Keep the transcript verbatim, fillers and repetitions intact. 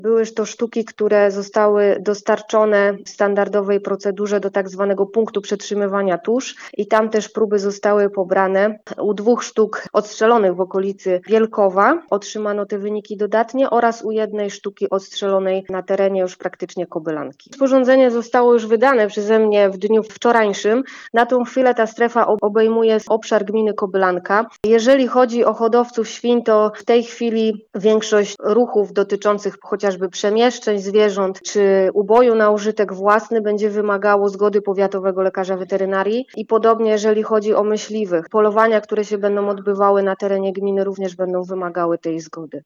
Były to sztuki, które zostały dostarczone w standardowej procedurze do tak zwanego punktu przetrzymywania tusz i tam też próby zostały pobrane. U dwóch sztuk odstrzelonych w okolicy Wielkowa otrzymano te wyniki dodatnie oraz u jednej sztuki odstrzelonej na terenie już praktycznie Kobylanki. Sporządzenie zostało już wydane przeze mnie w dniu wczorajszym. Na tą chwilę ta strefa obejmuje obszar gminy Kobylanka. Jeżeli chodzi o hodowców świń, to w tej chwili większość ruchów dotyczących chociażby przemieszczeń zwierząt czy uboju na użytek własny będzie wymagało zgody powiatowego lekarza weterynarii i podobnie jeżeli chodzi o myśliwych. Polowania, które się będą odbywały na terenie gminy również będą wymagały tej zgody.